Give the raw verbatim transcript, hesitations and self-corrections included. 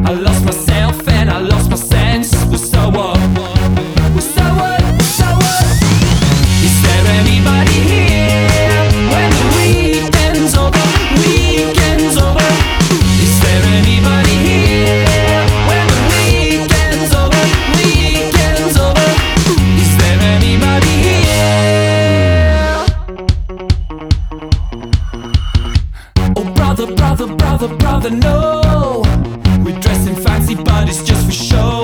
I lost myself and I lost my sense. Well, so what? Well, so what? So what? Is there anybody here when the weekend's over? Weekend's over. Is there anybody here when the weekend's over? Weekend's over. Is there anybody here? Oh, brother, brother, brother, brother, no. We're dressing fancy, but it's just for show.